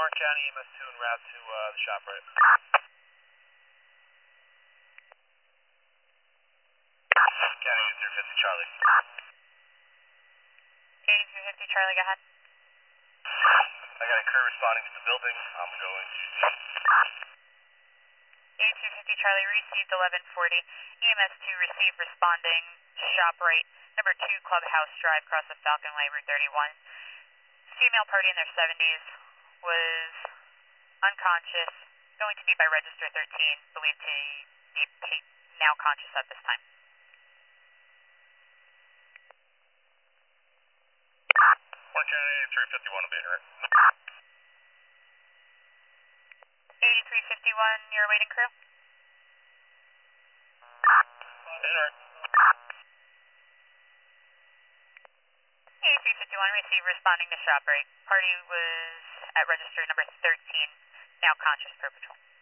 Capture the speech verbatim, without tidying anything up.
Orange County E M S two en route to uh, the shop, right? County eighty-three fifty Charlie. eighty-three fifty Charlie, go ahead. I got a crew responding to the building. I'm going to see. eighty-three fifty Charlie, received eleven forty. E M S two received responding, shop right, number two Clubhouse Drive, across the Falcon Way, Route thirty-one. Female party in their seventies, was unconscious, going to be by register thirteen, believed to be now conscious at this time. Orange County eighty-three fifty-one abated, right? eighty-three fifty-one, your waiting crew? Sure. eighty-three fifty-one, received responding to shop right. Party was at register number thirteen, now conscious per patrol.